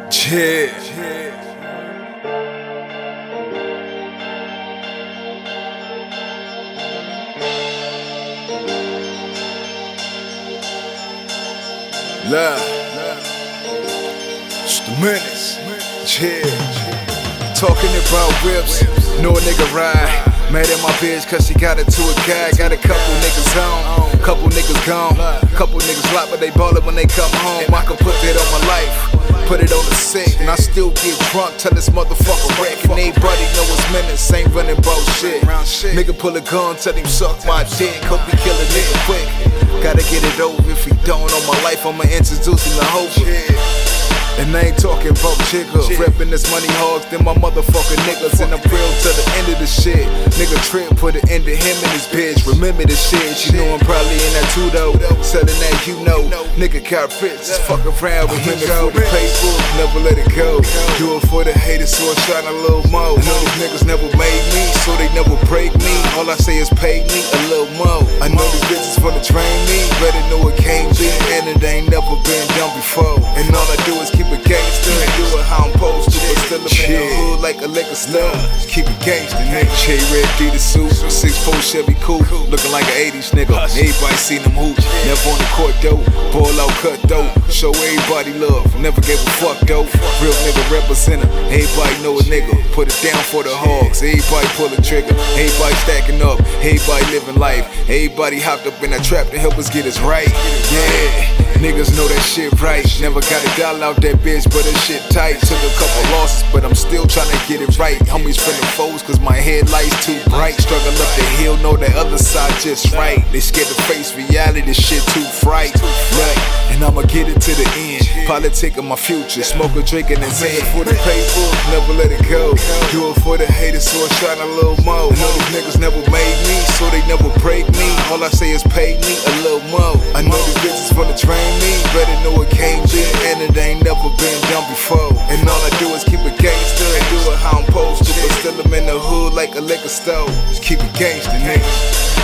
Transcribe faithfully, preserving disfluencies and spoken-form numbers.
Yeah. Love. It's the menace. Yeah. Talking about whips. Know a nigga ride. Mad at my bitch cause she got it to a guy. Got a couple niggas on, couple niggas gone, couple niggas locked but they ballin' when they come home. I can put that on my life, put it on the set, and I still get drunk till this motherfucker wreck. And everybody know it's menace, ain't running bullshit. Nigga pull a gun, tell him suck my dick. Hope he kill a nigga quick. Gotta get it over, if he don't on my life I'ma introduce him to hope. And I ain't talking about chickers, reppin' this money hogs, then my motherfucking niggas. And I'm real to the end of the shit. Nigga trip, put an end to him and his bitch. Remember the shit, you know I'm probably in that two though. Selling that you know, nigga got rich, just fuck around with him for the paper, never let it go. Do it for the haters so I shine a little more. I know these niggas never made me, so they never break me. All I say is pay me a little more. I know these bitches wanna train me, better know it can't be, and it ain't never been done before. And all I do is keep it gangster and do it how I'm supposed to, but still I'm in the hood like a liquor store. Just keep it gangster, nigga. J Red Adidas suit, six four Chevy coupe, looking like an eighties nigga. Everybody seen them hoop, never on the court though. Ball out, cut though, show everybody love. Never gave a fuck though. Real nigga representer, everybody know a nigga. Put it down for the hogs, everybody pull a trigger. Everybody stacking up, everybody living life. Everybody hopped up in that trap to help us get us right. Yeah. Niggas know that shit right. Never got a dollar out that bitch, but that shit tight. Took a couple losses, but I'm still tryna get it right. Homies friendin' foes, cause my headlights too bright. Struggle up the hill, know the other side just right. They scared to face reality, this shit too fright. Right, and I'ma get it to the end. Politic of my future, smoke a drinkin' and saying for the paper, never let it go. Do it for the haters, so I shine a little more. I know these niggas never made me, so they never break me. All I say is pay me a little more. I know these bitches wanna train me, better know it can't be, and it ain't never been done before. And all I do is keep it gangster and do it how I'm supposed to, but still I'm in the hood like a liquor store. Just keep it gangster, nigga.